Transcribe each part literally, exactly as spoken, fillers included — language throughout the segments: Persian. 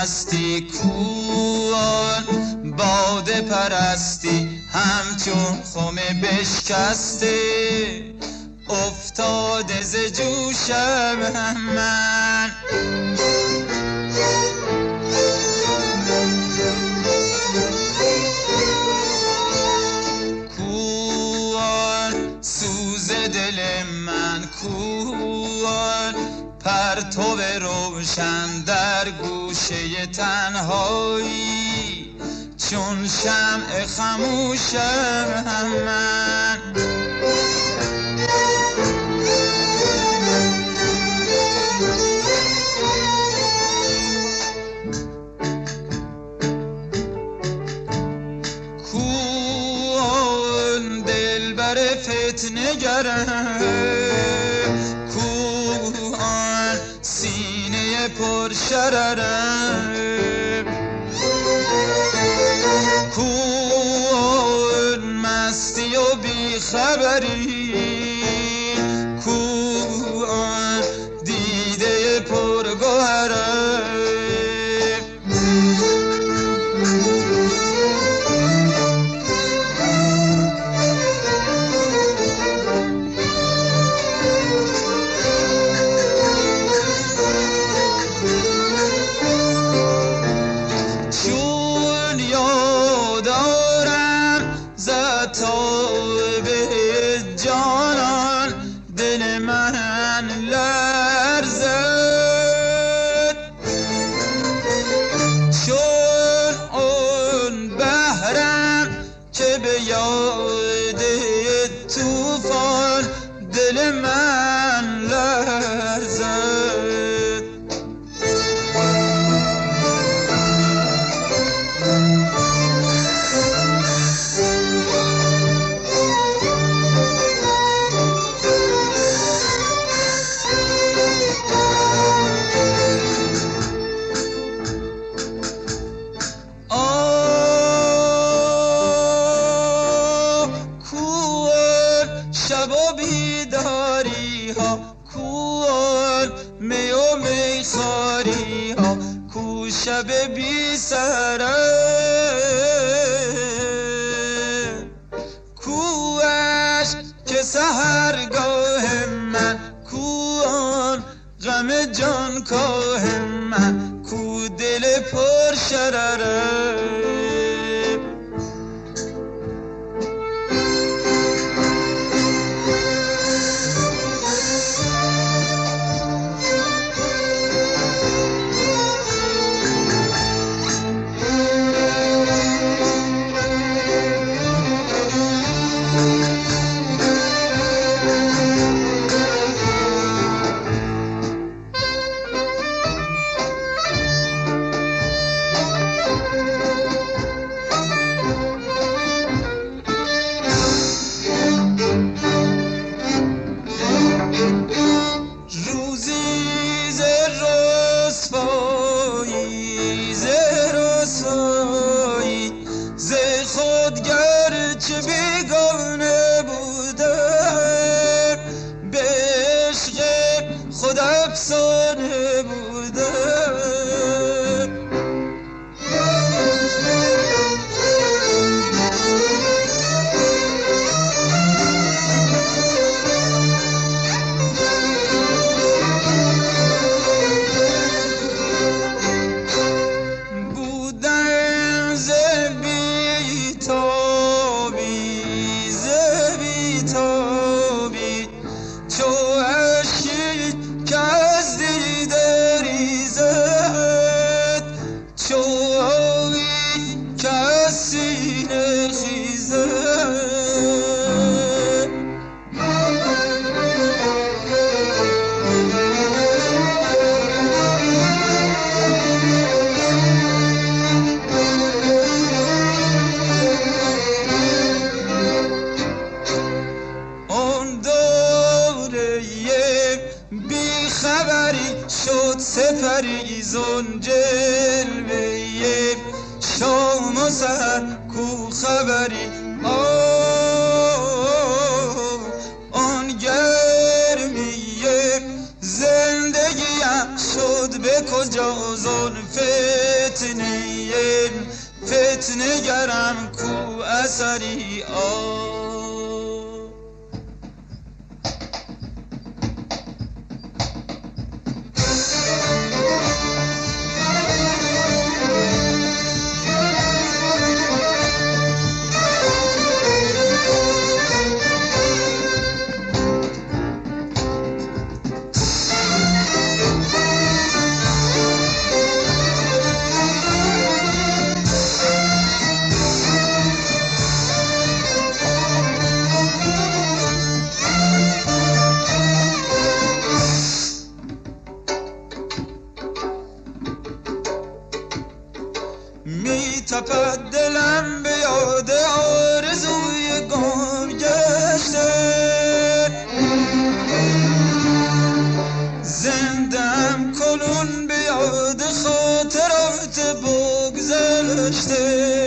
مستی کوان باده پرستی همچون خم بشکسته افتاده ز جوشم من. کوان سوز دل من کوان پرتو روشن در گوشه تنهایی چون شمع خموشم من. کوان دلبر فتنه گرم کوان سینه پر شررم کوان مستی و بیخبری کوان دیده پرگوهرم. چون یادارم زتاب جانان دل من لرزد چون اون بحرم که به یاد توفان دل من لرزد. شب و بیداری ها کوان می و میخاری ها کو شب بی سره کو عشق که سحرگاه من کوان غم جان کاه من کو دل پر شرره. چه بیگانه بودم به عشق خود افسانه بودم. بودم ز بیتابی چو اشکی که از دیده ریزد چو آبی که از سینه خیزد. بی خبری شد سپری زون جلوه شام و سحر کو خبری آن گرمیه زندگیم شد به کجاست آن فتنه فتنه گرم کو اثری آ می تپد دلم به یاد آرزوی گم گشته زندم کنون به یاد خاطرات بگذشته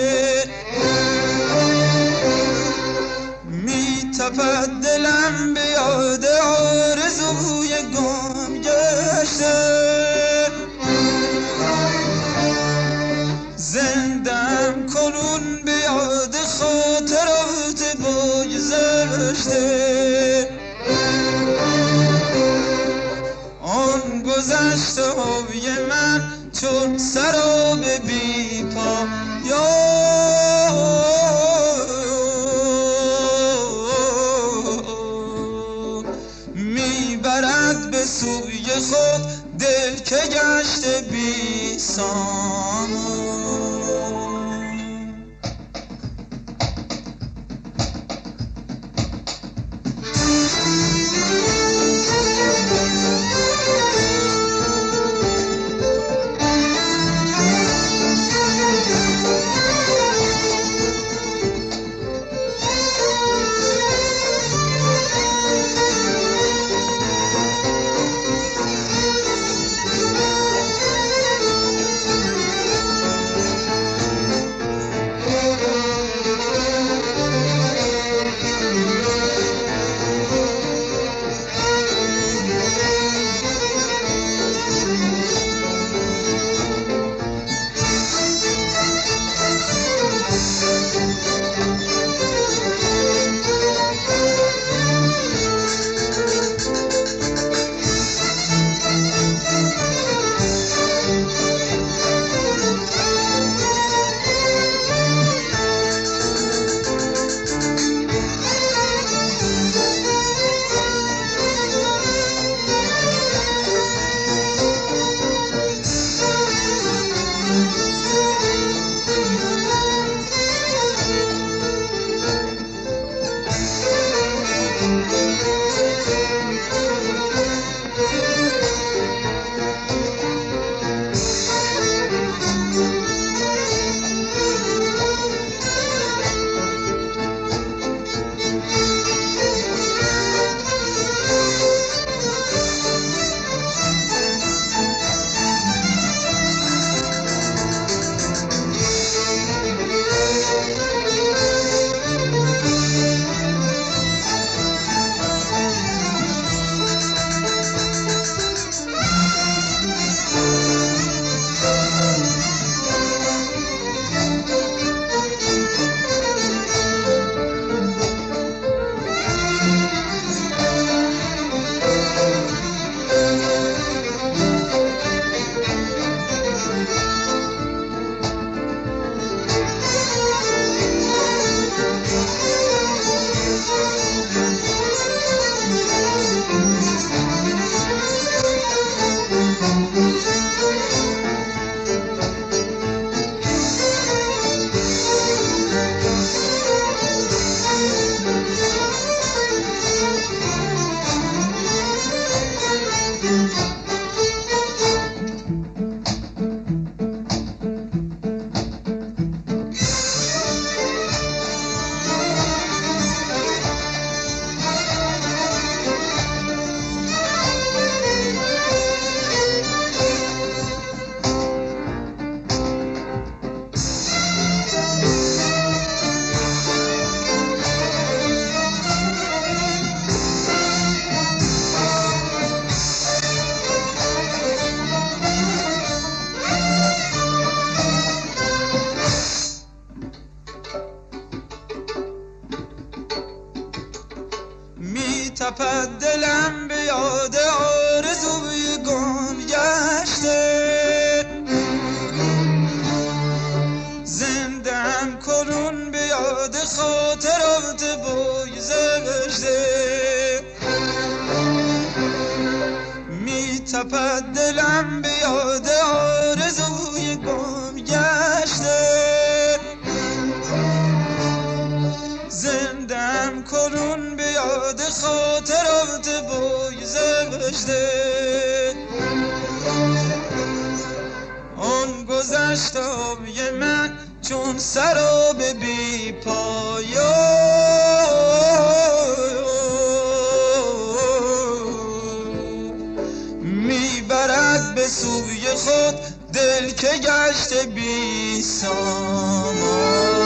می تپد دلم به یاد آرزوی گم گشته زندم کنون به یاد خاطرات بگذشته آن گذشته های من چون سراب بی پا میبرد به سوی خود دل که گشته بی سامان تپد دلم به یاد آرزوی گم گشته. زندم کنون به یاد خاطرات بگذشته. آن گذشته های من چون سراب بی پایان میبرد به سوی خود دل که گشته بی سامان.